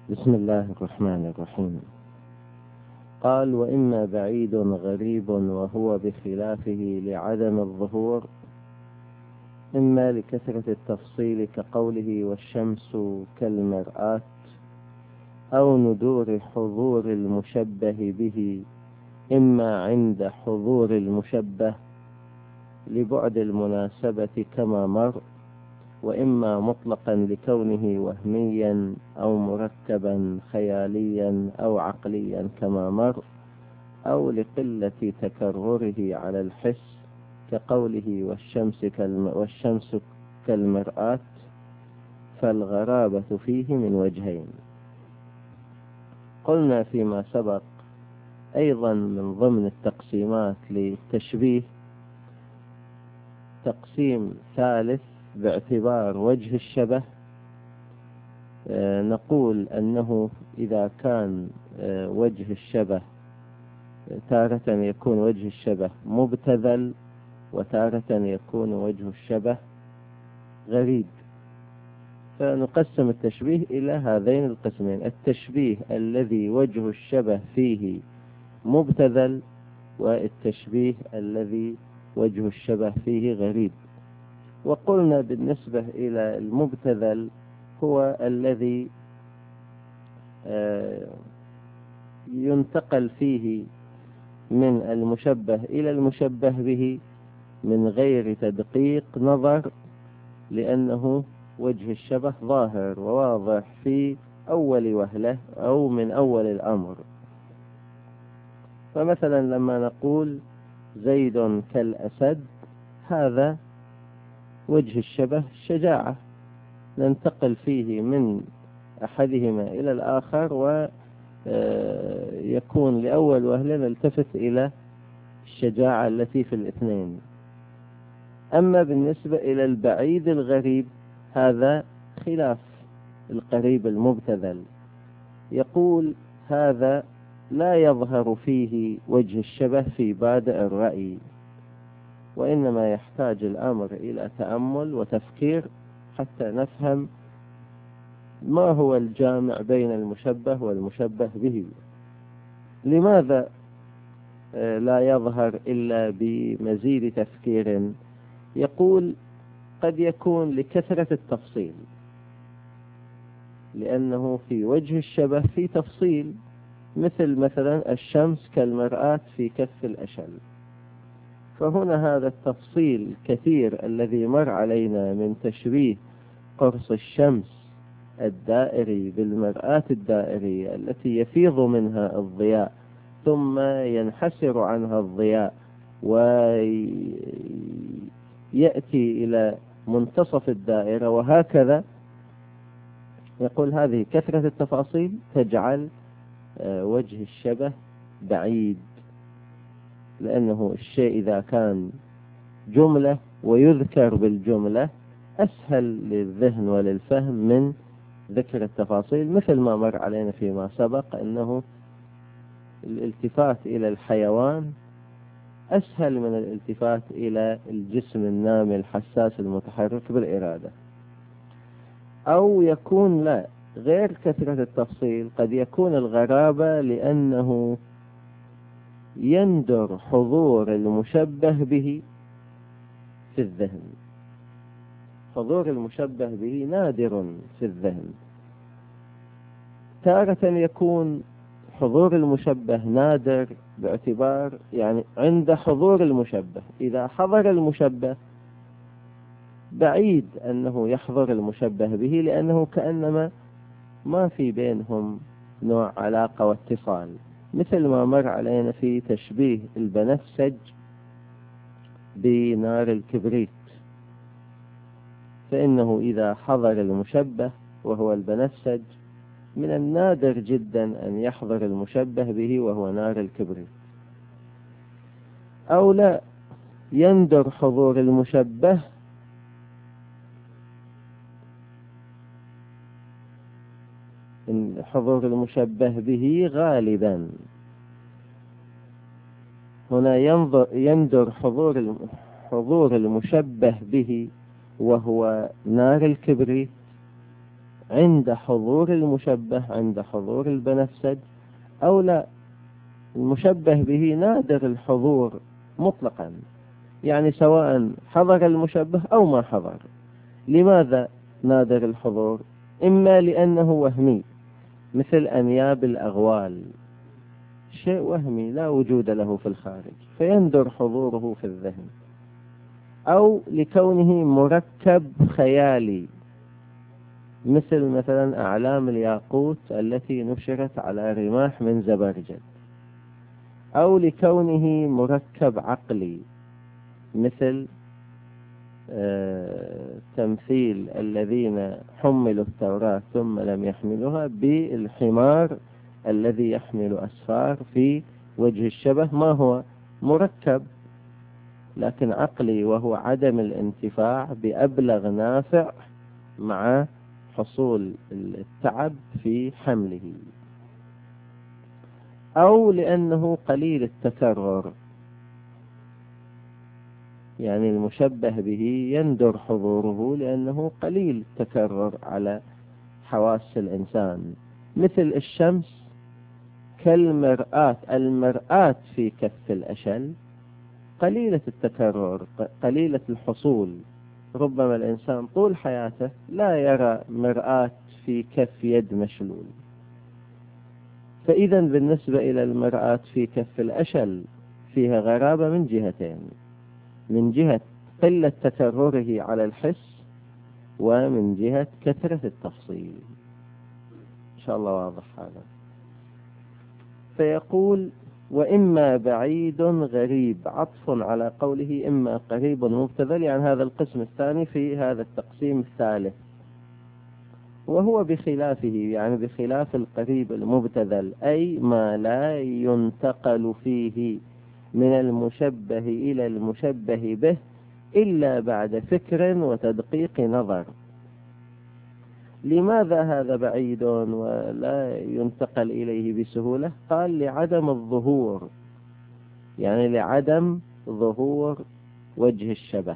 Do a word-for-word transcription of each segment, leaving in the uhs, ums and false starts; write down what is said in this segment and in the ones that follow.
بسم الله الرحمن الرحيم. قال: وإما بعيد غريب وهو بخلافه لعدم الظهور، إما لكثرة التفصيل كقوله والشمس كالمرآة، أو ندور حضور المشبه به، إما عند حضور المشبه لبعد المناسبة كما مر، وإما مطلقا لكونه وهميا أو مركبا خياليا أو عقليا كما مر، أو لقلة تكرره على الحس كقوله والشمس, كالم والشمس كالمرآة، فالغرابة فيه من وجهين. قلنا فيما سبق أيضا من ضمن التقسيمات للتشبيه تقسيم ثالث باعتبار وجه الشبه. نقول أنه إذا كان وجه الشبه تارة يكون وجه الشبه مبتذل، وتارة يكون وجه الشبه غريب. فنقسم التشبيه إلى هذين القسمين: التشبيه الذي وجه الشبه فيه مبتذل، والتشبيه الذي وجه الشبه فيه غريب. وقلنا بالنسبة إلى المبتذل هو الذي ينتقل فيه من المشبه إلى المشبه به من غير تدقيق نظر، لأنه وجه الشبه ظاهر وواضح في أول وهلة أو من أول الأمر. فمثلا لما نقول زيد كالأسد، هذا وجه الشبه الشجاعة، ننتقل فيه من أحدهما إلى الآخر، ويكون لأول وهلة نلتفت إلى الشجاعة التي في الاثنين. أما بالنسبة إلى البعيد الغريب، هذا خلاف القريب المبتذل. يقول هذا لا يظهر فيه وجه الشبه في بادئ الرأي، وإنما يحتاج الأمر إلى تأمل وتفكير حتى نفهم ما هو الجامع بين المشبه والمشبه به. لماذا لا يظهر إلا بمزيد تفكير؟ يقول قد يكون لكثرة التفصيل، لأنه في وجه الشبه في تفصيل، مثل مثلا الشمس كالمرآة في كف الأشل. فهنا هذا التفصيل الكثير الذي مر علينا من تشبيه قرص الشمس الدائري بالمرآة الدائرية التي يفيض منها الضياء ثم ينحسر عنها الضياء ويأتي إلى منتصف الدائرة وهكذا. يقول هذه كثرة التفاصيل تجعل وجه الشبه بعيد، لأنه الشيء إذا كان جملة ويذكر بالجملة أسهل للذهن وللفهم من ذكر التفاصيل، مثل ما مر علينا فيما سبق أنه الالتفات إلى الحيوان أسهل من الالتفات إلى الجسم النامي الحساس المتحرك بالإرادة. أو يكون لا غير كثرة التفصيل، قد يكون الغرابة لأنه يندر حضور المشبه به في الذهن. حضور المشبه به نادر في الذهن. تارة يكون حضور المشبه نادر باعتبار يعني عند حضور المشبه، إذا حضر المشبه بعيد أنه يحضر المشبه به، لأنه كأنما ما في بينهم نوع علاقة واتصال، مثل ما مر علينا في تشبيه البنفسج بنار الكبريت. فإنه إذا حضر المشبه وهو البنفسج، من النادر جدا أن يحضر المشبه به وهو نار الكبريت. أو لا يندر حضور المشبه حضور المشبه به غالبا. هنا ينظر يندر حضور حضور المشبه به وهو نار الكبريت عند حضور المشبه عند حضور البنفسج، أو لا، المشبه به نادر الحضور مطلقا، يعني سواء حضر المشبه أو ما حضر. لماذا نادر الحضور؟ إما لأنه وهمي، مثل أنياب الأغوال، شيء وهمي لا وجود له في الخارج فيندر حضوره في الذهن، أو لكونه مركب خيالي، مثل مثلا أعلام الياقوت التي نشرت على رماح من زبرجد، أو لكونه مركب عقلي، مثل آه تمثيل الذين حملوا التوراة ثم لم يحملوها بالحمار الذي يحمل أسفار في وجه الشبه، ما هو مركب لكن عقلي، وهو عدم الانتفاع بأبلغ نافع مع حصول التعب في حمله، أو لأنه قليل التكرر، يعني المشبه به يندر حضوره لأنه قليل التكرر على حواس الإنسان، مثل الشمس كالمرآة، المرآة في كف الأشل قليلة التكرر قليلة الحصول، ربما الإنسان طول حياته لا يرى مرآة في كف يد مشلول. فإذا بالنسبة إلى المرآة في كف الأشل فيها غرابة من جهتين، من جهة قلة تكرره على الحس، ومن جهة كثرة التفصيل. إن شاء الله واضح هذا. فيقول وإما بعيد غريب، عطف على قوله إما قريب مبتذل، يعني هذا القسم الثاني في هذا التقسيم الثالث، وهو بخلافه، يعني بخلاف القريب المبتذل، أي ما لا ينتقل فيه من المشبه إلى المشبه به إلا بعد فكر وتدقيق نظر. لماذا هذا بعيد ولا ينتقل إليه بسهولة؟ قال لعدم الظهور، يعني لعدم ظهور وجه الشبه،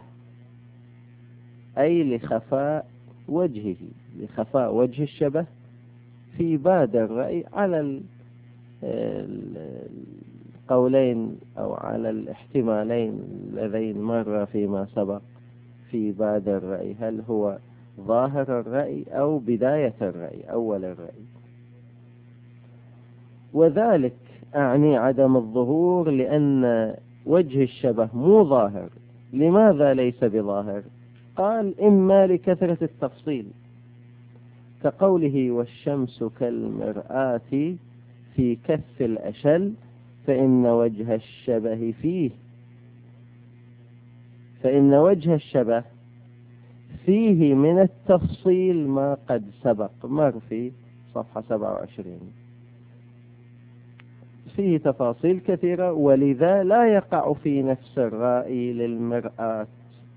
أي لخفاء وجهه، لخفاء وجه الشبه في بادر الرأي على القولين أو على الاحتمالين اللذين مر فيما سبق في بادر الرأي، هل هو ظاهر الرأي أو بداية الرأي أول الرأي. وذلك أعني عدم الظهور لأن وجه الشبه مو ظاهر. لماذا ليس بظاهر؟ قال إما لكثرة التفصيل، كقوله والشمس كالمرآة في كف الأشل، فإن وجه الشبه فيه فإن وجه الشبه فيه من التفصيل ما قد سبق، مر في صفحة سبعة وعشرين، فيه تفاصيل كثيرة، ولذا لا يقع في نفس الرأي للمرآة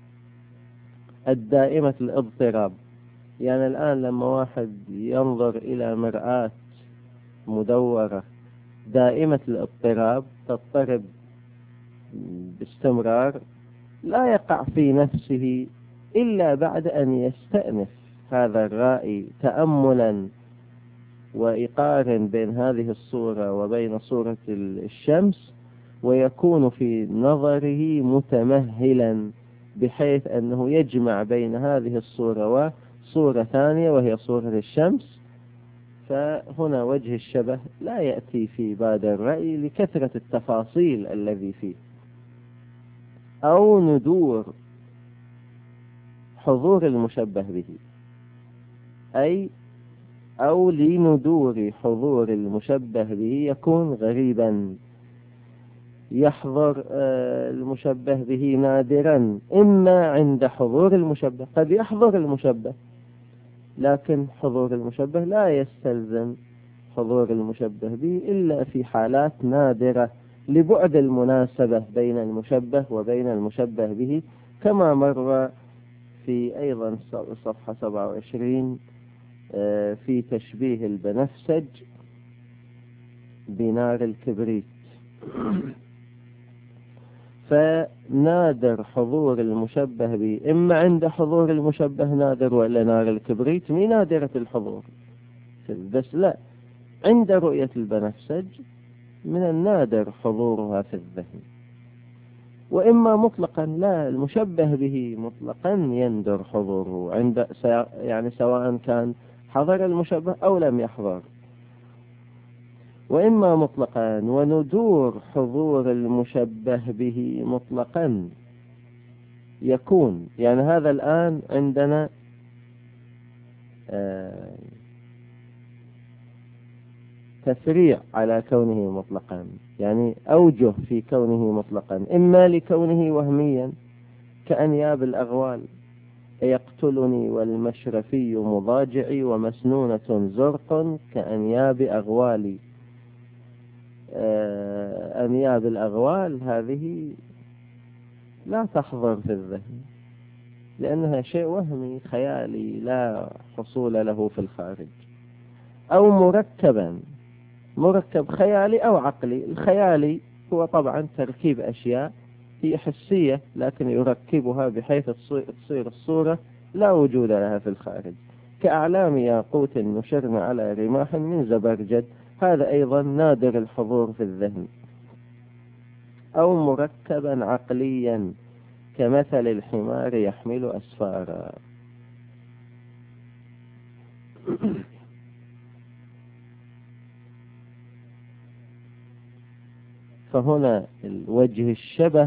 الدائمة الاضطراب. يعني الآن لما واحد ينظر إلى مرآة مدورة دائمة الاضطراب تضطرب باستمرار، لا يقع في نفسه إلا بعد أن يستأنف هذا الرأي تأملا ويقارن بين هذه الصورة وبين صورة الشمس، ويكون في نظره متمهلا بحيث أنه يجمع بين هذه الصورة وصورة ثانية وهي صورة الشمس. فهنا وجه الشبه لا يأتي في بادر الرأي لكثرة التفاصيل الذي فيه، أو ندور حضور المشبه به، أي أو لندور حضور المشبه به يكون غريبا، يحضر المشبه به نادرا، إما عند حضور المشبه، قد يحضر المشبه لكن حضور المشبه لا يستلزم حضور المشبه به إلا في حالات نادرة لبعد المناسبة بين المشبه وبين المشبه به، كما مر في أيضا صفحة سبعة وعشرين في تشبيه البنفسج بنار الكبريت. فنادر حضور المشبه به، إما عند حضور المشبه نادر ولا نار الكبريت مي نادرة الحضور، بس لا، عند رؤية البنفسج من النادر حضورها في الذهن. وإما مطلقا لا، المشبه به مطلقا يندر حضوره عند يعني سواء كان حضر المشبه أو لم يحضر. وإما مطلقا وندور حضور المشبه به مطلقا يكون، يعني هذا الآن عندنا آه تفريع على كونه مطلقا، يعني أوجه في كونه مطلقا، إما لكونه وهميا كأنياب الأغوال، يقتلني والمشرفي مضاجعي ومسنونة زرق كأنياب أغوالي. آه أنياب الأغوال هذه لا تحضر في الذهن لأنها شيء وهمي خيالي لا حصول له في الخارج. أو مركبا، مركب خيالي أو عقلي. الخيالي هو طبعا تركيب أشياء هي حسية لكن يركبها بحيث تصير الصورة لا وجود لها في الخارج، كأعلام ياقوت نشرن على رماح من زبرجد، هذا أيضا نادر الحضور في الذهن. أو مركبا عقليا كمثل الحمار يحمل أسفارا. فهنا الوجه الشبه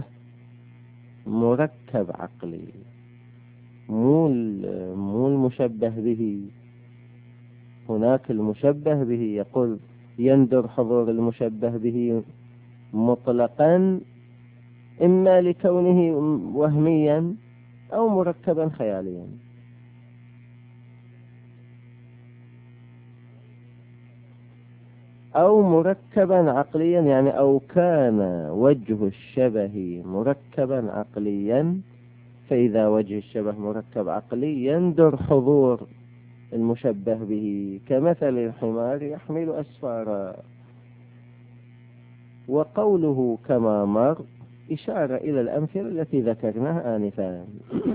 مركب عقلي، مو مو المشبه به. هناك المشبه به يقول يندر حضور المشبه به مطلقا إما لكونه وهميا أو مركبا خياليا. أو مركبا عقليا، يعني أو كان وجه الشبه مركبا عقليا، فإذا وجه الشبه مركب عقلي يندر حضور المشبه به كمثل الحمار يحمل أسفارا. وقوله كما مر إشارة إلى الأمثلة التي ذكرناها آنفا.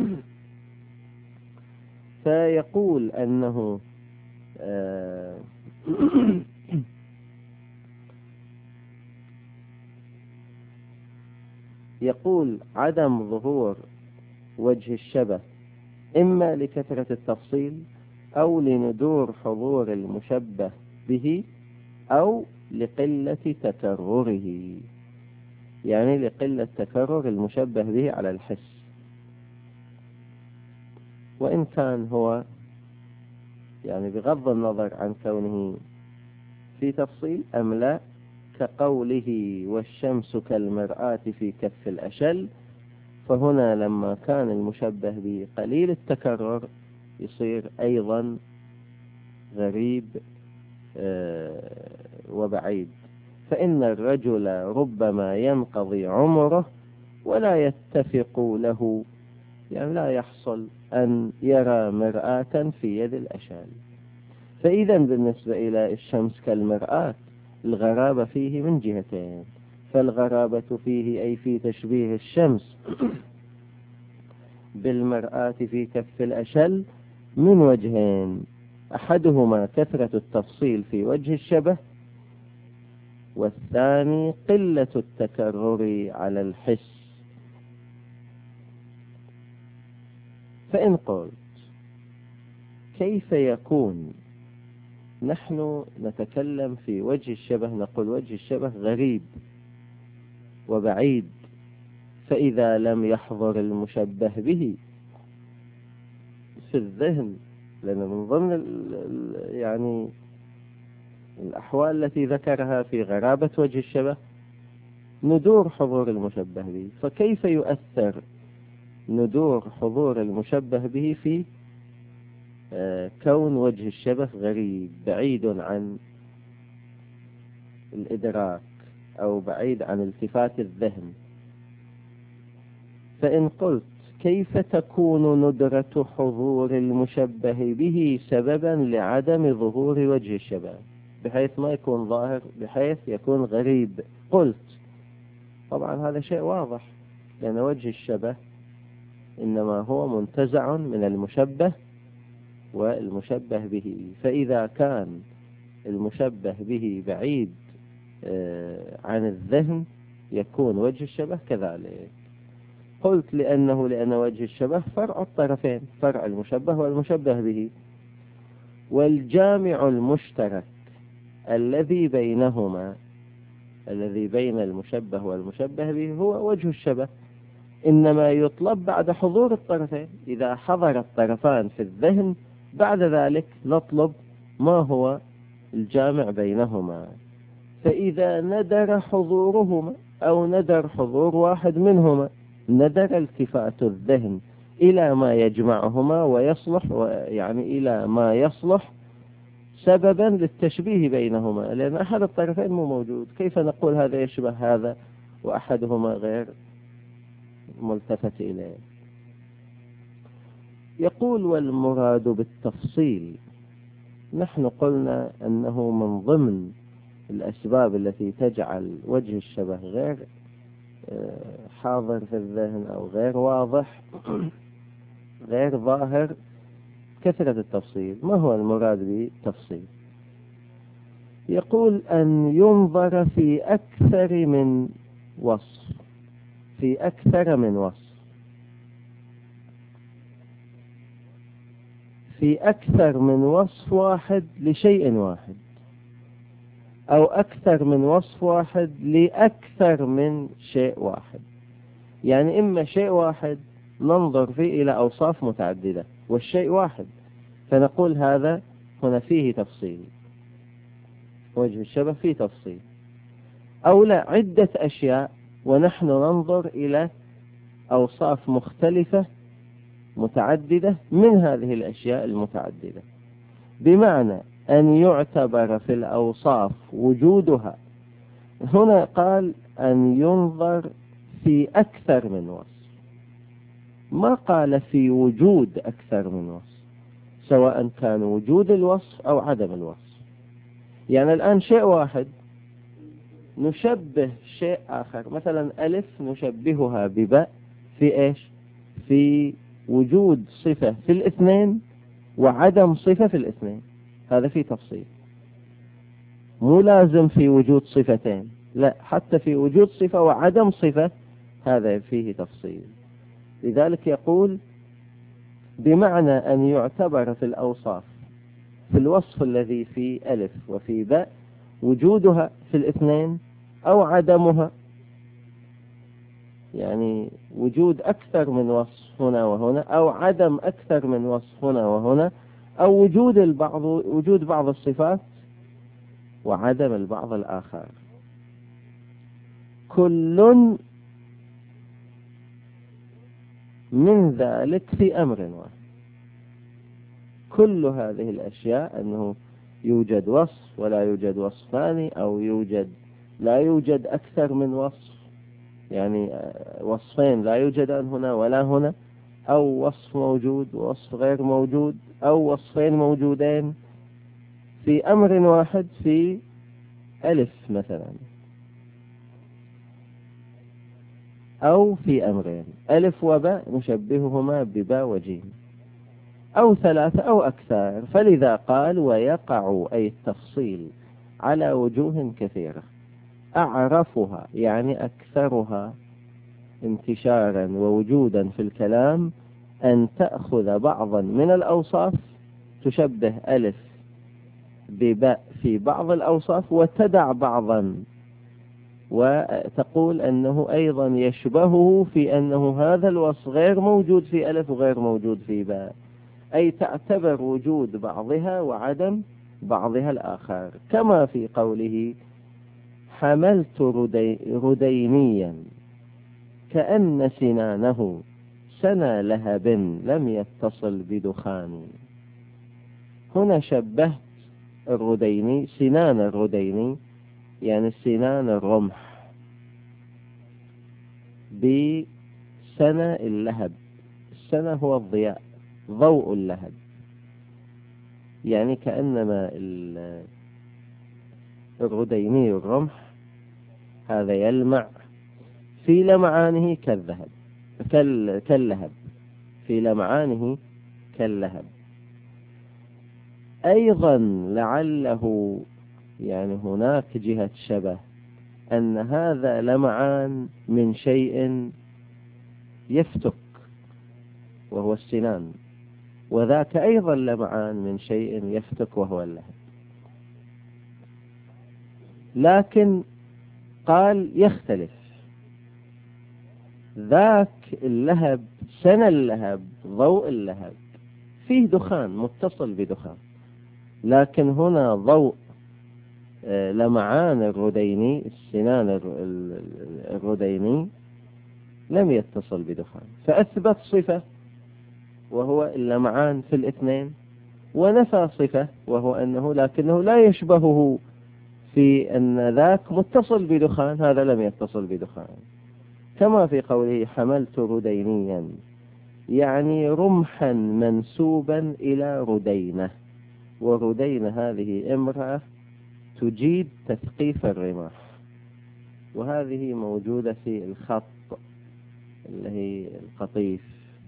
فيقول أنه آه يقول عدم ظهور وجه الشبه إما لكثرة التفصيل أو لندور حضور المشبه به أو لقلة تكرره، يعني لقلة تكرر المشبه به على الحس. وإن كان هو يعني بغض النظر عن كونه في تفصيل أم لا، كقوله والشمس كالمرآة في كف الأشل، فهنا لما كان المشبه به قليل التكرر يصير أيضا غريب وبعيد. فإن الرجل ربما ينقضي عمره ولا يتفق له، يعني لا يحصل أن يرى مرآة في يد الأشال. فإذا بالنسبة إلى الشمس كالمرآة الغرابة فيه من جهتين. فالغرابة فيه أي في تشبيه الشمس بالمرآة في كف الأشل من وجهين، أحدهما كثرة التفصيل في وجه الشبه، والثاني قلة التكرر على الحس. فإن قلت كيف يكون، نحن نتكلم في وجه الشبه، نقول وجه الشبه غريب وبعيد، فإذا لم يحضر المشبه به في الذهن، لأن من ضمن يعني الأحوال التي ذكرها في غرابة وجه الشبه ندور حضور المشبه به، فكيف يؤثر ندور حضور المشبه به في كون وجه الشبه غريب بعيد عن الإدراك أو بعيد عن التفات الذهن؟ فإن قلت كيف تكون ندرة حضور المشبه به سببا لعدم ظهور وجه الشبه بحيث ما يكون ظاهر، بحيث يكون غريب؟ قلت طبعا هذا شيء واضح، لأن وجه الشبه إنما هو منتزع من المشبه والمشبه به، فإذا كان المشبه به بعيد عن الذهن يكون وجه الشبه كذلك. قلت لأنه لأن وجه الشبه فرع الطرفين، فرع المشبه والمشبه به، والجامع المشترك الذي بينهما الذي بين المشبه والمشبه به هو وجه الشبه، إنما يطلب بعد حضور الطرفين. إذا حضر الطرفان في الذهن بعد ذلك نطلب ما هو الجامع بينهما. فإذا ندر حضورهما أو ندر حضور واحد منهما ندر التفات الذهن إلى ما يجمعهما ويصلح يعني إلى ما يصلح سببا للتشبيه بينهما، لأن أحد الطرفين مو موجود، كيف نقول هذا يشبه هذا وأحدهما غير ملتفت إليه. يقول والمراد بالتفصيل، نحن قلنا أنه من ضمن الأسباب التي تجعل وجه الشبه غير حاضر في الذهن أو غير واضح غير ظاهر كثرة التفصيل. ما هو المراد بالتفصيل؟ يقول أن ينظر في أكثر من وصف في أكثر من وصف في أكثر من وصف واحد لشيء واحد، أو أكثر من وصف واحد لأكثر من شيء واحد. يعني إما شيء واحد ننظر فيه إلى أوصاف متعددة والشيء واحد، فنقول هذا هنا فيه تفصيل، وجه الشبه فيه تفصيل. أو لا، عدة أشياء ونحن ننظر إلى أوصاف مختلفة متعددة من هذه الأشياء المتعددة، بمعنى أن يعتبر في الأوصاف وجودها. هنا قال أن ينظر في أكثر من وصف، ما قال في وجود أكثر من وصف، سواء كان وجود الوصف أو عدم الوصف. يعني الآن شيء واحد نشبه شيء آخر، مثلا ألف نشبهها بباء في إيش؟ في وجود صفة في الاثنين وعدم صفة في الاثنين، هذا فيه تفصيل. مو لازم في وجود صفتين، لا، حتى في وجود صفة وعدم صفة هذا فيه تفصيل. لذلك يقول بمعنى أن يعتبر في الأوصاف في الوصف الذي في ألف وفي باء وجودها في الاثنين أو عدمها، يعني وجود أكثر من وصف هنا وهنا أو عدم أكثر من وصف هنا وهنا، أو وجود البعض وجود بعض الصفات وعدم البعض الآخر، كل من ذلك في أمر واحد. كل هذه الأشياء أنه يوجد وصف ولا يوجد وصف ثاني، أو يوجد لا يوجد أكثر من وصف، يعني وصفين لا يوجدان هنا ولا هنا، أو وصف موجود ووصف غير موجود، أو وصفين موجودين في أمر واحد في ألف مثلا، أو في أمرين ألف وباء نشبههما بباء وجيم، أو ثلاثة أو أكثر. فلذا قال ويقع أي التفصيل على وجوه كثيرة، أعرفها يعني أكثرها انتشارا ووجودا في الكلام أن تأخذ بعضا من الأوصاف تشبه ألف بباء في بعض الأوصاف وتدع بعضا، وتقول أنه أيضا يشبهه في أنه هذا الوصف غير موجود في ألف وغير موجود في باء، أي تعتبر وجود بعضها وعدم بعضها الآخر، كما في قوله حملت ردي ردينيا كأن سنانه سنا لهب لم يتصل بدخان. هنا شبهت الرديني، سنان الرديني يعني سنان الرمح، بسنا اللهب. السنا هو الضياء، ضوء اللهب، يعني كأنما الرديني الرمح هذا يلمع في لمعانه كالذهب كاللهب في لمعانه كاللهب. أيضا لعله يعني هناك جهة شبه أن هذا لمعان من شيء يفتك وهو السنان، وذاك أيضا لمعان من شيء يفتك وهو اللهب. لكن قال يختلف، ذاك اللهب سنى اللهب ضوء اللهب فيه دخان متصل بدخان، لكن هنا ضوء لمعان الرديني السنان الرديني لم يتصل بدخان، فأثبت صفة وهو اللمعان في الاثنين، ونفى صفة وهو أنه لكنه لا يشبهه في أن ذاك متصل بدخان، هذا لم يتصل بدخان. كما في قوله حملت ردينيا، يعني رمحا منسوبا إلى ردينة، وردينة هذه امرأة تجيد تثقيف الرماح، وهذه موجودة في الخط اللي هي القطيف،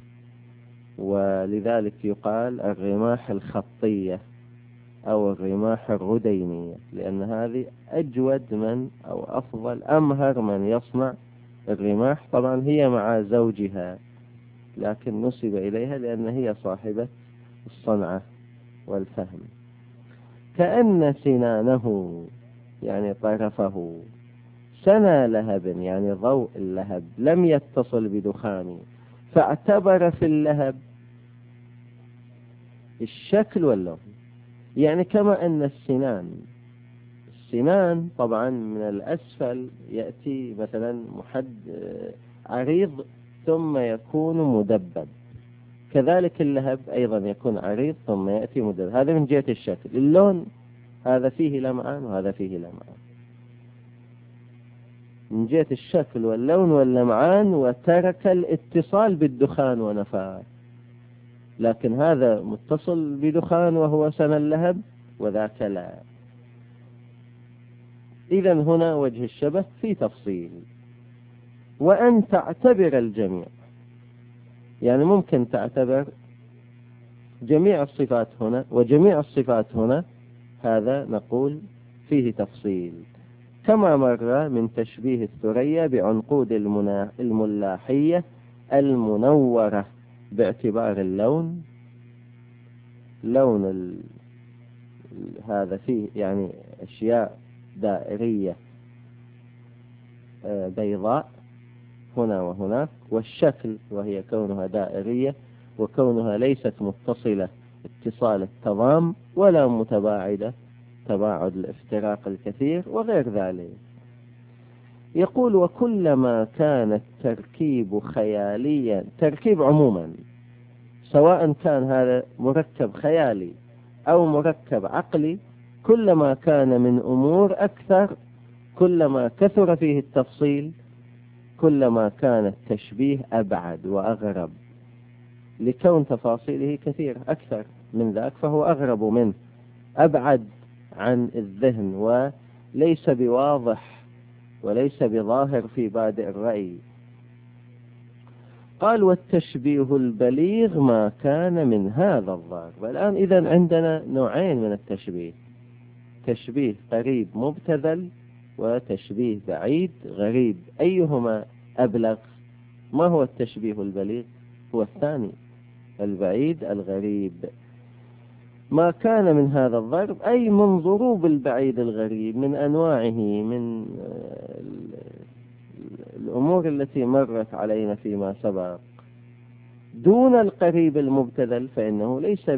ولذلك يقال الرماح الخطية أو الرماح الردينية، لأن هذه أجود من أو أفضل أمهر من يصنع الرماح. طبعا هي مع زوجها، لكن نسب إليها لأن هي صاحبة الصنعة والفهم. كأن سنانه يعني طرفه سنى لهب، يعني ضوء اللهب لم يتصل بدخان، فاعتبر في اللهب الشكل واللون. يعني كما أن السنان السنان طبعا من الأسفل يأتي مثلا محد عريض ثم يكون مدبب، كذلك اللهب أيضا يكون عريض ثم يأتي مدبب. هذا من جهة الشكل. اللون هذا فيه لمعان وهذا فيه لمعان من جهة الشكل واللون واللمعان، وترك الاتصال بالدخان ونفاه. لكن هذا متصل بدخان وهو سنى اللهب، وذاك لا. إذن هنا وجه الشبه في تفصيل. وأن تعتبر الجميع، يعني ممكن تعتبر جميع الصفات هنا، وجميع الصفات هنا هذا نقول فيه تفصيل، كما مر من تشبيه الثريا بعنقود الملاحية المنورة باعتبار اللون. لون ال... هذا فيه يعني أشياء دائرية بيضاء هنا وهناك، والشكل وهي كونها دائرية وكونها ليست متصلة اتصال التضام ولا متباعدة تباعد الافتراق الكثير وغير ذلك. يقول وكلما كان التركيب خياليا، تركيب عموما سواء كان هذا مركب خيالي أو مركب عقلي، كلما كان من أمور أكثر كلما كثر فيه التفصيل كلما كان التشبيه أبعد وأغرب، لكون تفاصيله كثيرة أكثر من ذاك فهو أغرب منه، أبعد عن الذهن وليس بواضح وليس بظاهر في بادئ الرأي. قال والتشبيه البليغ ما كان من هذا الضرب. الآن إذن عندنا نوعين من التشبيه، تشبيه قريب مبتذل وتشبيه بعيد غريب. أيهما أبلغ؟ ما هو التشبيه البليغ؟ هو الثاني، البعيد الغريب. ما كان من هذا الضرب أي من ضروب البعيد الغريب، من أنواعه، من الأمور التي مرت علينا فيما سبق، دون القريب المبتذل فإنه ليس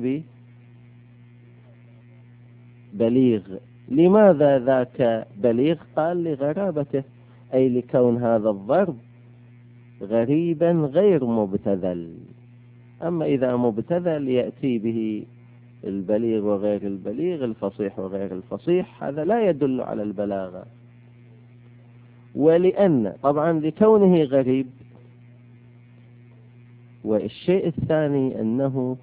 ببليغ. لماذا ذاك بليغ؟ قال لغرابته، أي لكون هذا الضرب غريبا غير مبتذل. أما إذا مبتذل يأتي به البليغ وغير البليغ، الفصيح وغير الفصيح، هذا لا يدل على البلاغة. ولأن طبعا لكونه غريب، والشيء الثاني أنه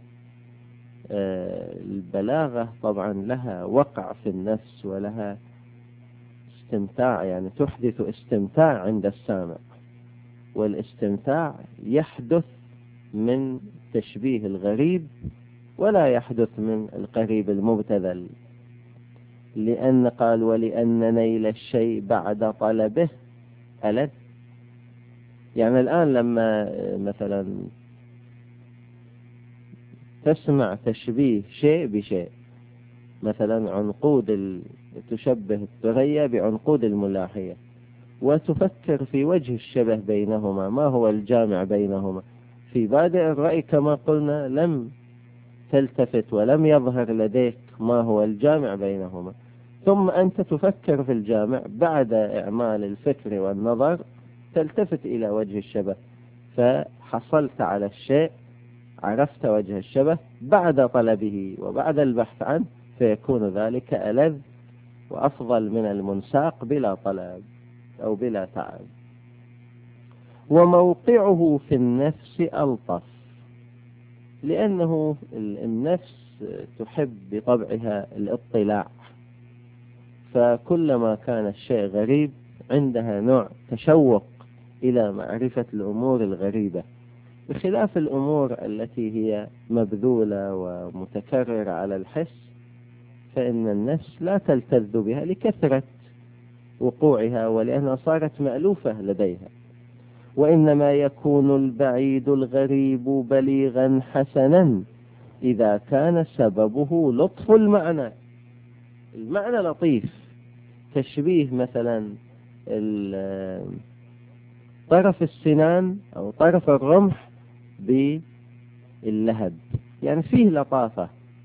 البلاغة طبعا لها وقع في النفس ولها استمتاع، يعني تحدث استمتاع عند السامع. والاستمتاع يحدث من تشبيه الغريب ولا يحدث من القريب المبتذل، لأن قال ولأن نيل الشيء بعد طلبه ألذ. يعني الآن لما مثلا تسمع تشبيه شيء بشيء، مثلا عنقود ال... تشبه الثريا بعنقود الملاحية، وتفكر في وجه الشبه بينهما، ما هو الجامع بينهما، في بادئ الرأي كما قلنا لم تلتفت ولم يظهر لديك ما هو الجامع بينهما، ثم أنت تفكر في الجامع بعد إعمال الفكر والنظر تلتفت إلى وجه الشبه، فحصلت على الشيء، عرفت وجه الشبه بعد طلبه وبعد البحث عنه، فيكون ذلك ألذ وأفضل من المنساق بلا طلب أو بلا تعب. وموقعه في النفس ألطف، لأنه النفس تحب بطبعها الاطلاع، فكلما كان الشيء غريب عندها نوع تشوق إلى معرفة الأمور الغريبة، بخلاف الأمور التي هي مبذولة ومتكررة على الحس، فإن النفس لا تلتذ بها لكثرة وقوعها ولأنها صارت مألوفة لديها. وإنما يكون البعيد الغريب بليغا حسنا إذا كان سببه لطف المعنى. المعنى لطيف، تشبيه مثلا طرف السنان أو طرف الرمح باللهب، يعني فيه لطافة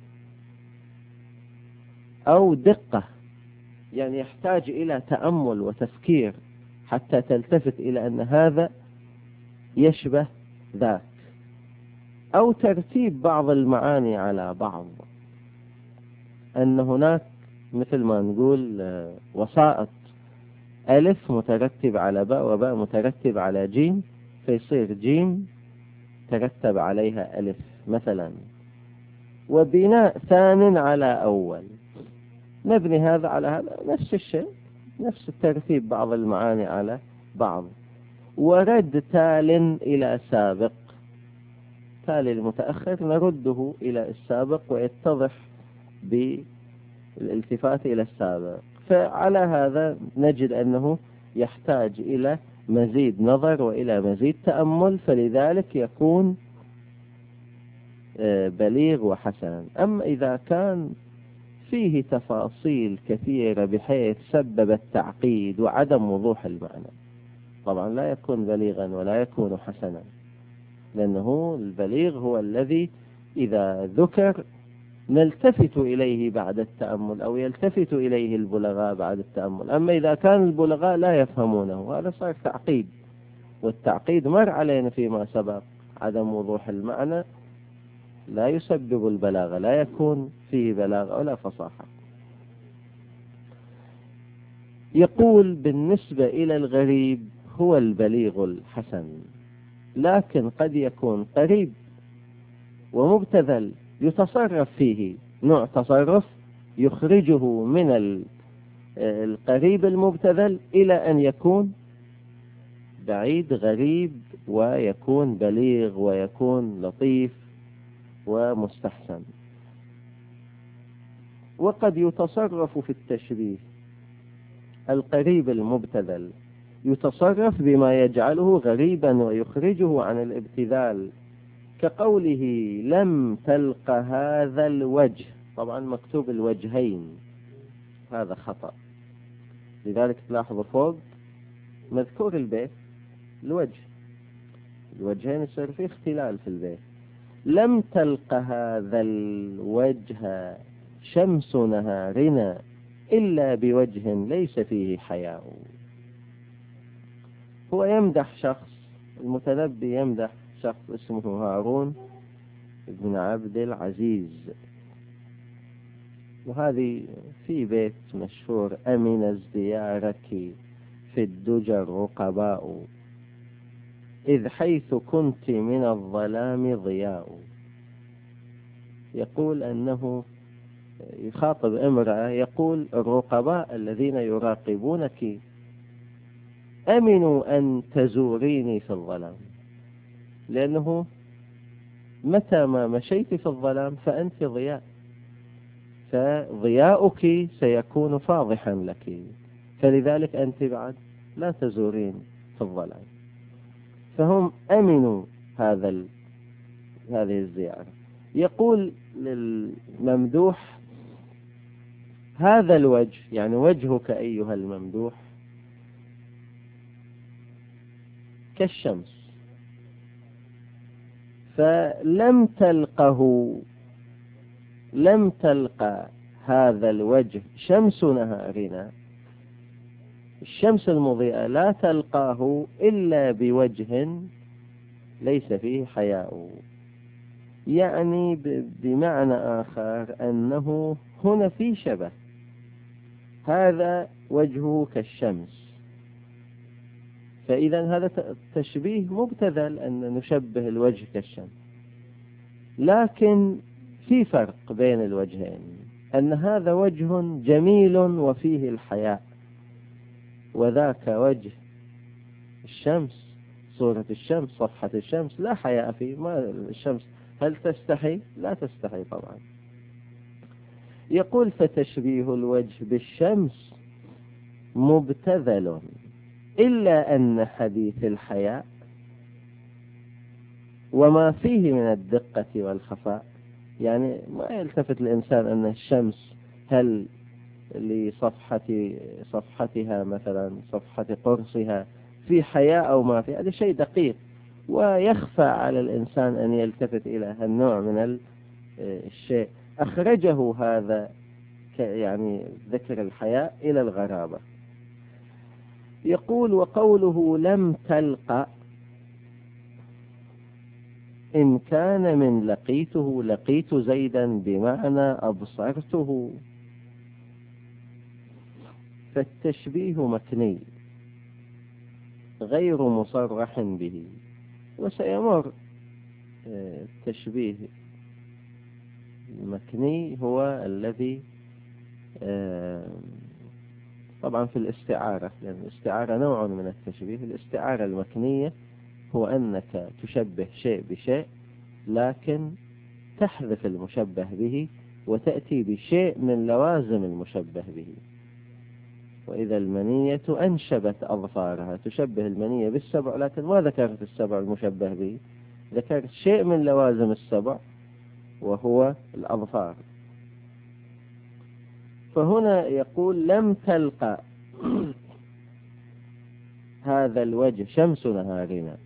أو دقة، يعني يحتاج إلى تأمل وتفكير حتى تلتفت إلى أن هذا يشبه ذاك، أو ترتيب بعض المعاني على بعض، أن هناك مثل ما نقول وسائط، ألف مترتب على باء وباء مترتب على جيم، فيصير جيم ترتب عليها ألف مثلا، وبناء ثان على أول، نبني هذا على هذا، نفس الشيء، نفس الترتيب، بعض المعاني على بعض. ورد تال إلى سابق، تالي المتأخر نرده إلى السابق ويتضح بالالتفات إلى السابق، فعلى هذا نجد أنه يحتاج إلى مزيد نظر وإلى مزيد تأمل، فلذلك يكون بليغ وحسنا. أما إذا كان فيه تفاصيل كثيرة بحيث سبب التعقيد وعدم وضوح المعنى، طبعا لا يكون بليغا ولا يكون حسنا، لأنه البليغ هو الذي إذا ذكر نلتفت إليه بعد التأمل، أو يلتفت إليه البلغاء بعد التأمل. أما إذا كان البلغاء لا يفهمونه، هذا صار تعقيد، والتعقيد مر علينا فيما سبق، عدم وضوح المعنى لا يسبب البلاغة، لا يكون فيه بلاغة ولا فصاحة. يقول بالنسبة إلى الغريب هو البليغ الحسن، لكن قد يكون قريب ومبتذل يتصرف فيه نوع تصرف يخرجه من القريب المبتذل إلى أن يكون بعيد غريب ويكون بليغ ويكون لطيف ومستحسن. وقد يتصرف في التشبيه القريب المبتذل، يتصرف بما يجعله غريبا ويخرجه عن الابتذال، كقوله لم تلق هذا الوجه، طبعا مكتوب الوجهين، هذا خطأ، لذلك تلاحظوا فوق مذكور البيت الوجه، الوجهين يصير فيه اختلال في البيت. لم تلق هذا الوجه شمس نهارنا إلا بوجه ليس فيه حياء. هو يمدح شخص، المتنبي يمدح شخص اسمه هارون بن عبد العزيز، وهذه في بيت مشهور أمن ازديارك في الدجى الرقباء، إذ حيث كنت من الظلام ضياء. يقول أنه يخاطب امرأة، يقول الرقباء الذين يراقبونك أمنوا أن تزوريني في الظلام، لأنه متى ما مشيت في الظلام فأنت ضياء، فضياؤك سيكون فاضحا لك، فلذلك أنت بعد لا تزورين في الظلام. فهم أمنوا هذا ال... هذه الزيارة. يقول للممدوح: هذا الوجه، يعني وجهك أيها الممدوح، كالشمس، فلم تلقه لم تلقى هذا الوجه شمس نهارنا، الشمس المضيئة لا تلقاه إلا بوجه ليس فيه حياء. يعني بمعنى آخر أنه هنا في شبه، هذا وجهه كالشمس، فإذا هذا تشبيه مبتذل أن نشبه الوجه كالشمس، لكن في فرق بين الوجهين، أن هذا وجه جميل وفيه الحياء، وذاك وجه الشمس، صورة الشمس، صفحة الشمس لا حياء فيه، ما الشمس هل تستحي؟ لا تستحي طبعا. يقول: فتشبيه الوجه بالشمس مبتذل، إلا أن حديث الحياء وما فيه من الدقة والخفاء، يعني ما يلتفت الإنسان أن الشمس هل لصفحة صفحتها مثلا صفحة قرصها في حياء أو ما في، هذا شيء دقيق، ويخفى على الإنسان أن يلتفت إلى هالنوع من الشيء. أخرجه هذا يعني ذكر الحياء إلى الغرابة. يقول: وقوله لم تلق، إن كان من لقيته لقيت زيدا بمعنى أبصرته، فالتشبيه مكني غير مصرح به، وسيمر. التشبيه المكني هو الذي طبعا في الاستعارة، لأن الاستعارة نوع من التشبيه. الاستعارة المكنية هو أنك تشبه شيء بشيء، لكن تحذف المشبه به وتأتي بشيء من لوازم المشبه به. وإذا المنية أنشبت أظفارها، تشبه المنية بالسبع، لكن ما ذكرت السبع المشبه به، ذكرت شيء من لوازم السبع وهو الأظفار. فهنا يقول: لم تلقى هذا الوجه شمس نهارنا،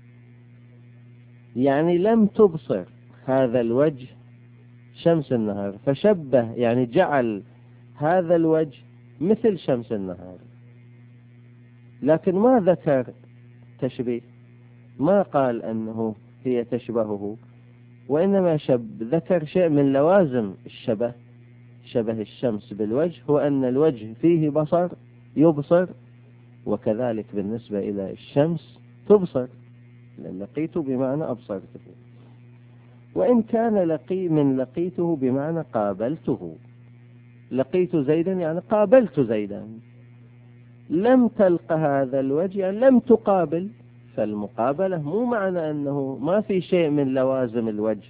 يعني لم تبصر هذا الوجه شمس النهار، فشبه يعني جعل هذا الوجه مثل شمس النهار، لكن ما ذكر تشبيه، ما قال أنه هي تشبهه، وإنما شب ذكر شيء من لوازم الشبه. شبه الشمس بالوجه هو أن الوجه فيه بصر يبصر، وكذلك بالنسبة إلى الشمس تبصر، لقيت بمعنى أبصرته. وإن كان لقي من لقيته بمعنى قابلته، لقيت زيدا يعني قابلت زيدا. لم تلق هذا الوجه يعني لم تقابل، فالمقابلة مو معنى أنه ما في شيء من لوازم الوجه.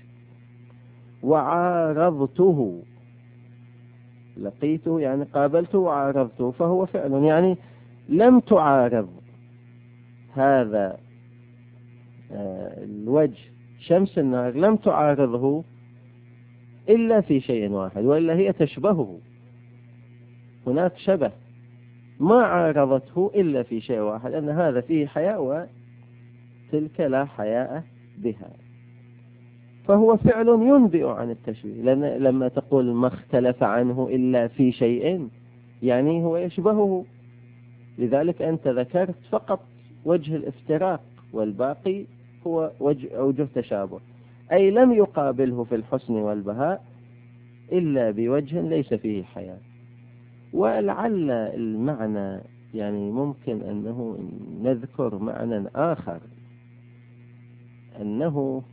وعارضته، لقيته يعني قابلته وعارضته، فهو فعل يعني لم تعارض هذا الوجه شمس النهار، لم تعارضه إلا في شيء واحد، وإلا هي تشبهه. هناك شبه ما عارضته إلا في شيء واحد، أن هذا فيه حياء وتلك لا حياء بها، فهو فعل ينبئ عن التشبيه. لأن لما تقول ما اختلف عنه إلا في شيء، يعني هو يشبهه، لذلك أنت ذكرت فقط وجه الافتراق، والباقي هو وجه أوجه تشابه، أي لم يقابله في الحسن والبهاء إلا بوجه ليس فيه حياء. ولعل المعنى يعني ممكن أنه نذكر معنى آخر، أنه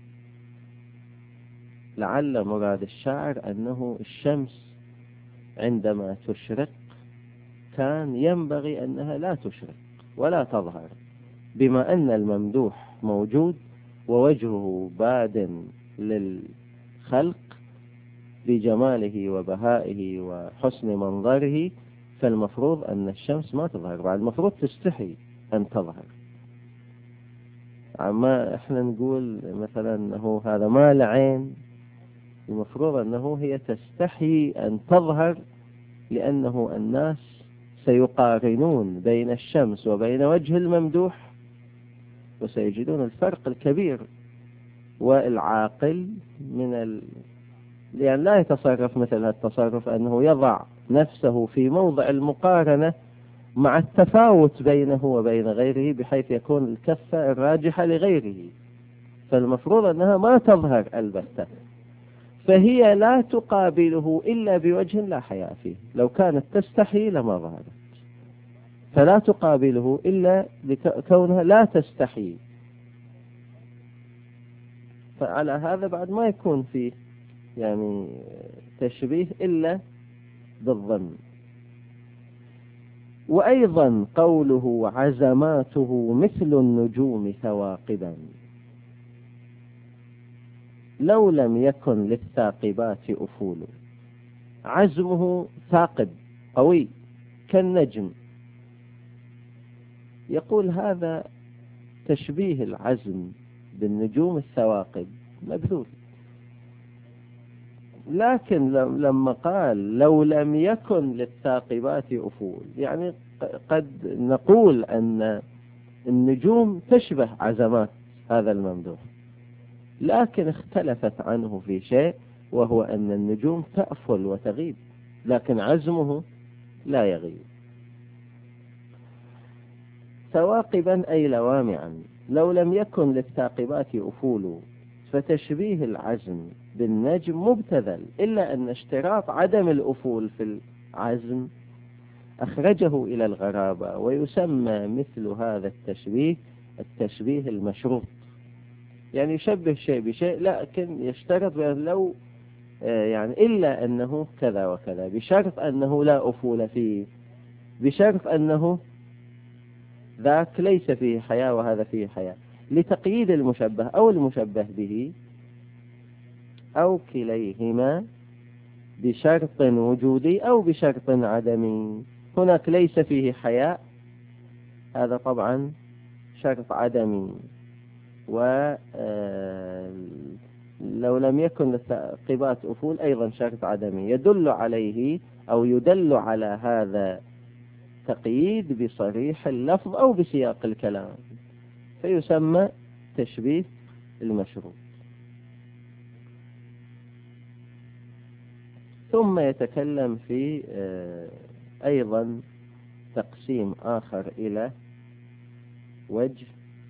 لعل مراد الشاعر أنه الشمس عندما تشرق كان ينبغي أنها لا تشرق، ولا تظهر، بما أن الممدوح موجود ووجهه باد للخلق بجماله وبهائه وحسن منظره، فالمفروض أن الشمس ما تظهر، بعد المفروض تستحي أن تظهر. عما إحنا نقول مثلا أنه هذا ما العين، المفروض أنه هي تستحي أن تظهر، لأنه الناس سيقارنون بين الشمس وبين وجه الممدوح وسيجدون الفرق الكبير. والعاقل من ال... يعني لا يتصرف مثل التصرف أنه يضع نفسه في موضع المقارنة مع التفاوت بينه وبين غيره، بحيث يكون الكفة الراجحة لغيره، فالمفروض أنها ما تظهر البتة، فهي لا تقابله إلا بوجه لا حياء فيه. لو كانت تستحي لما ظهرت، فلا تقابله إلا لكونها لا تستحي. فعلى هذا بعد ما يكون فيه يعني تشبيه إلا بالظن. وأيضا قوله عزماته مثل النجوم ثواقبا، لو لم يكن للثاقبات أفول، عزمه ثاقب قوي كالنجم. يقول هذا تشبيه العزم بالنجوم الثواقب مبذول، لكن لما قال لو لم يكن للثاقبات أفول، يعني قد نقول أن النجوم تشبه عزمات هذا الممدوح، لكن اختلفت عنه في شيء، وهو أن النجوم تأفل وتغيب، لكن عزمه لا يغيب. ثواقبا أي لوامعا، لو لم يكن للثاقبات أفول، فتشبيه العزم بالنجم مبتذل، إلا أن اشتراط عدم الأفول في العزم أخرجه إلى الغرابة، ويسمى مثل هذا التشبيه التشبيه المشروط، يعني يشبه شيء بشيء لكن يشترط لو يعني إلا أنه كذا وكذا، بشرط أنه لا أفول فيه، بشرط أنه ذاك ليس فيه حياة وهذا فيه حياة، لتقييد المشبه أو المشبه به أو كليهما بشرط وجودي أو بشرط عدمي. هناك ليس فيه حياة، هذا طبعا شرط عدمي، ولو لم يكن للثاقبات أفول أيضا شرط عدمي، يدل عليه أو يدل على هذا تقييد بصريح اللفظ أو بسياق الكلام، فيسمى تشبيه المشروط. ثم يتكلم في أيضا تقسيم آخر إلى وجه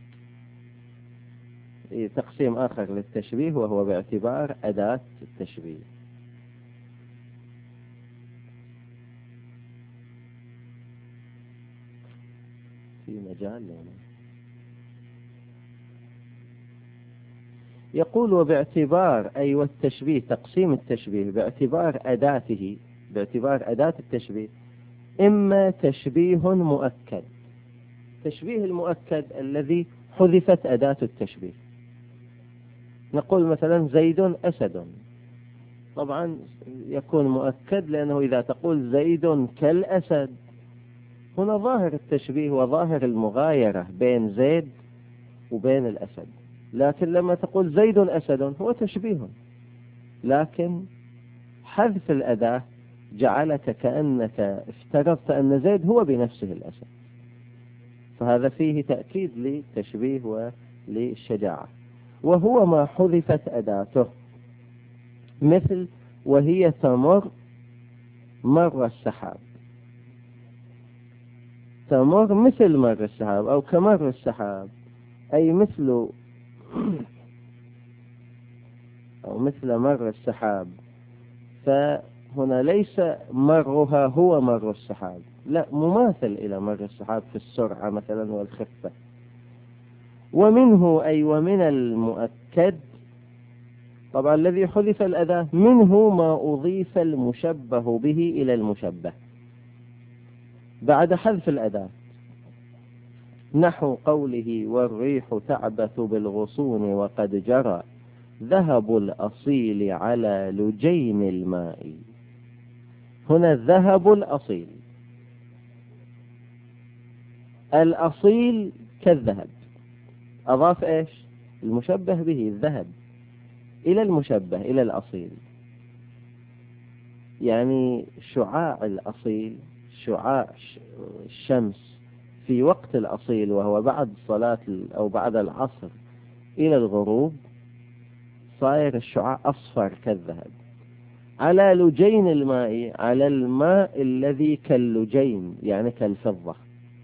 تقسيم آخر للتشبيه، وهو باعتبار أداة التشبيه. في مجال لنا. يقول وباعتبار أي والتشبيه، تقسيم التشبيه باعتبار أداته، باعتبار أداة التشبيه، إما تشبيه مؤكد، تشبيه المؤكد الذي حذفت أداة التشبيه، نقول مثلا زيد أسد، طبعا يكون مؤكد لأنه إذا تقول زيد كالأسد، هنا ظاهر التشبيه وظاهر المغايرة بين زيد وبين الأسد، لكن لما تقول زيد أسد هو تشبيه، لكن حذف الأداة جعلك كأنك افترضت أن زيد هو بنفسه الأسد، فهذا فيه تأكيد للتشبيه وللشجاعة. وهو ما حذفت أداته، مثل وهي تمر مر السحاب، تمر مثل مر السحاب أو كمر السحاب، أي مثل أو مثل مر السحاب، فهنا ليس مرها هو مر السحاب، لا، مماثل إلى مر السحاب في السرعة مثلا والخفة. ومنه أي ومن المؤكد، طبعا الذي حذف الأداة منه ما أضيف المشبه به إلى المشبه بعد حذف الأداة، نحو قوله والريح تعبث بالغصون وقد جرى ذهب الأصيل على لجين الماء. هنا الذهب الأصيل، الأصيل كالذهب، أضاف إيش؟ المشبه به الذهب إلى المشبه إلى الأصيل. يعني شعاع الأصيل، شعاع الشمس في وقت الأصيل وهو بعد صلاة أو بعد العصر إلى الغروب، صاير الشعاع أصفر كالذهب على لجين الماء، على الماء الذي كاللجين يعني كالفضة،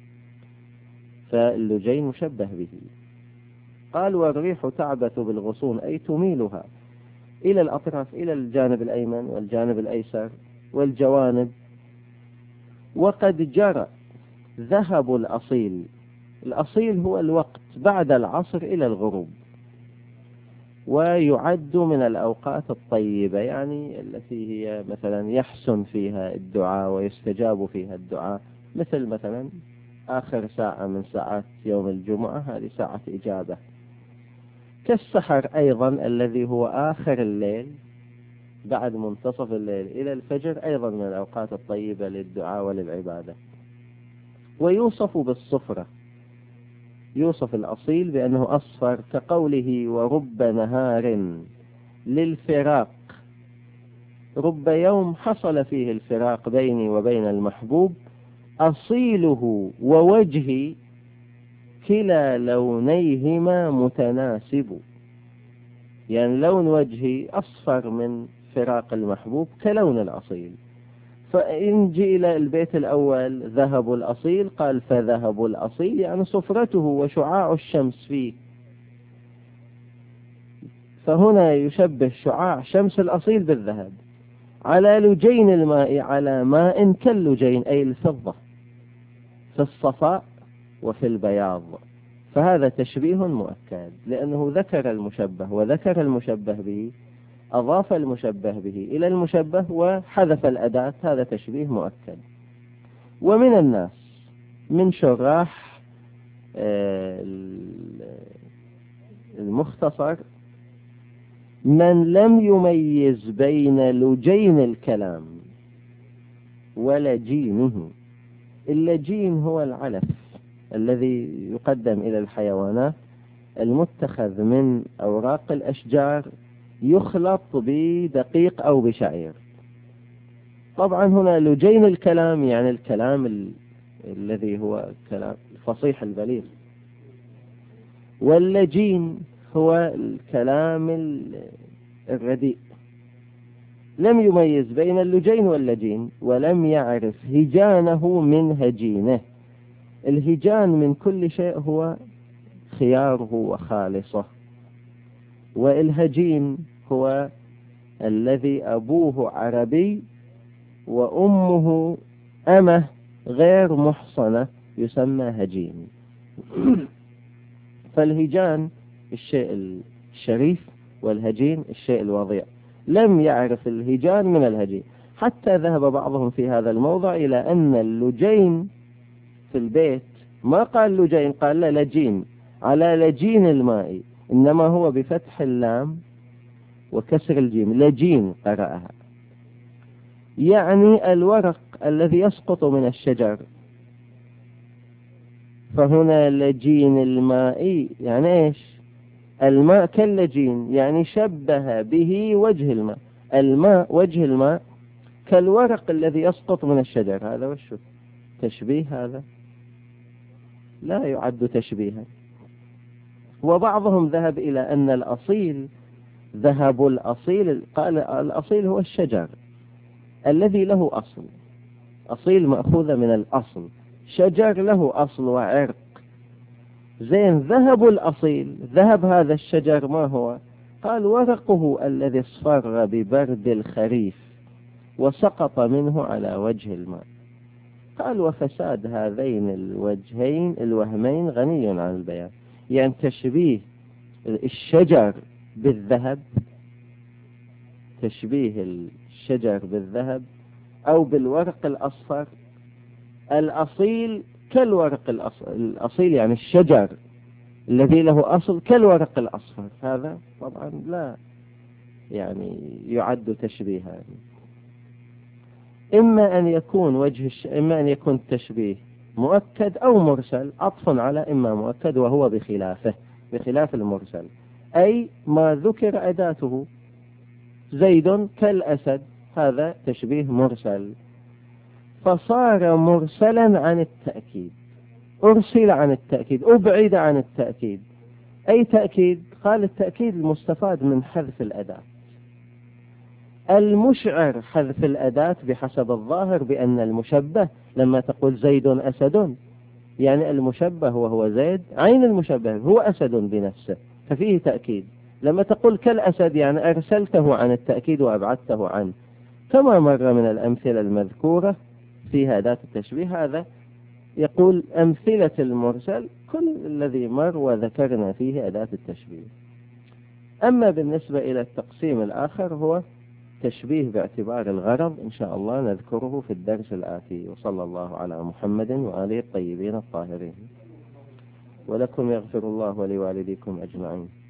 فاللجين مشبه به. قال والريح تعبث بالغصون أي تميلها إلى الأطراف، إلى الجانب الأيمن والجانب الأيسر والجوانب. وقد جرى ذهب الأصيل، الأصيل هو الوقت بعد العصر إلى الغروب، ويعد من الأوقات الطيبة، يعني التي هي مثلا يحسن فيها الدعاء ويستجاب فيها الدعاء، مثل مثلا آخر ساعة من ساعات يوم الجمعة، هذه ساعة إجابة. كالسحر أيضا الذي هو آخر الليل بعد منتصف الليل إلى الفجر، أيضا من الأوقات الطيبة للدعاء وللعبادة. ويوصف بالصفرة، يوصف الأصيل بأنه أصفر، كقوله ورب نهار للفراق، رب يوم حصل فيه الفراق بيني وبين المحبوب، أصيله ووجهي كلا لونيهما متناسب. يعني لون وجهي أصفر من فراق المحبوب كلون الأصيل. فإن جئ إلى البيت الأول ذهب الأصيل، قال فذهب الأصيل يعني صفرته وشعاع الشمس فيه. فهنا يشبه شعاع شمس الأصيل بالذهب. على لجين الماء، على ماء كاللجين أي الفضة في الصفاء وفي البياض. فهذا تشبيه مؤكد، لأنه ذكر المشبه وذكر المشبه به، أضاف المشبه به إلى المشبه وحذف الأداة، هذا تشبيه مؤكد. ومن الناس من شراح المختصر من لم يميز بين لجين الكلام ولجينه. اللجين هو العلف الذي يقدم إلى الحيوانات، المتخذ من أوراق الأشجار، يخلط بدقيق أو بشعير. طبعا هنا لجين الكلام يعني الكلام ال... الذي هو الكلام الفصيح البليغ، واللجين هو الكلام الرديء. لم يميز بين اللجين واللجين، ولم يعرف هجانه من هجينه. الهجان من كل شيء هو خياره وخالصه، والهجين هو الذي أبوه عربي وأمه أمه غير محصنة، يسمى هجين. فالهجان الشيء الشريف والهجين الشيء الوضيع. لم يعرف الهجان من الهجين، حتى ذهب بعضهم في هذا الموضع إلى أن اللجين في البيت ما قال لجين، قال لا لجين، على لجين الماء، إنما هو بفتح اللام وكسر الجيم، لجين قرأها، يعني الورق الذي يسقط من الشجر. فهنا لجين الماء يعني إيش؟ الماء كاللجين، يعني شبه به وجه الماء، الماء وجه الماء كالورق الذي يسقط من الشجر. هذا وش تشبيه؟ هذا لا يعد تشبيها. وبعضهم ذهب إلى أن الأصيل، ذهب الأصيل، قال الأصيل هو الشجر الذي له أصل، أصيل مأخوذة من الأصل، شجر له أصل وعرق. زين، ذهب الأصيل، ذهب هذا الشجر ما هو؟ قال ورقه الذي اصفر ببرد الخريف وسقط منه على وجه الماء. قال وفساد هذين الوجهين الوهمين غني عن البيان. يعني تشبيه الشجر بالذهب، تشبيه الشجر بالذهب أو بالورق الأصفر، الأصيل كالورق الأصيل، يعني الشجر الذي له أصل كالورق الأصفر، هذا طبعا لا يعني يعد تشبيها. إما أن يكون وجه الش... إما أن يكون التشبيه مؤكد أو مرسل، عطف على إما مؤكد وهو بخلافه، بخلاف المرسل، أي ما ذكر أداته زيد كالأسد، هذا تشبيه مرسل، فصار مرسلا عن التأكيد، أرسل عن التأكيد، أبعد عن التأكيد. أي تأكيد؟ قال التأكيد المستفاد من حذف الأداة، المشعر حذف الأداة بحسب الظاهر بأن المشبه، لما تقول زيد أسد يعني المشبه وهو زيد، عين المشبه هو أسد بنفسه، ففيه تأكيد. لما تقول كالأسد يعني أرسلته عن التأكيد وأبعدته عنه، كما مر من الأمثلة المذكورة في أداة التشبيه. هذا يقول أمثلة المرسل كل الذي مر وذكرنا فيه أداة التشبيه. أما بالنسبة إلى التقسيم الآخر هو تشبيه باعتبار الغرض، إن شاء الله نذكره في الدرس الآتي. وصلى الله على محمد وآله الطيبين الطاهرين. ولكم يغفر الله ولوالديكم أجمعين.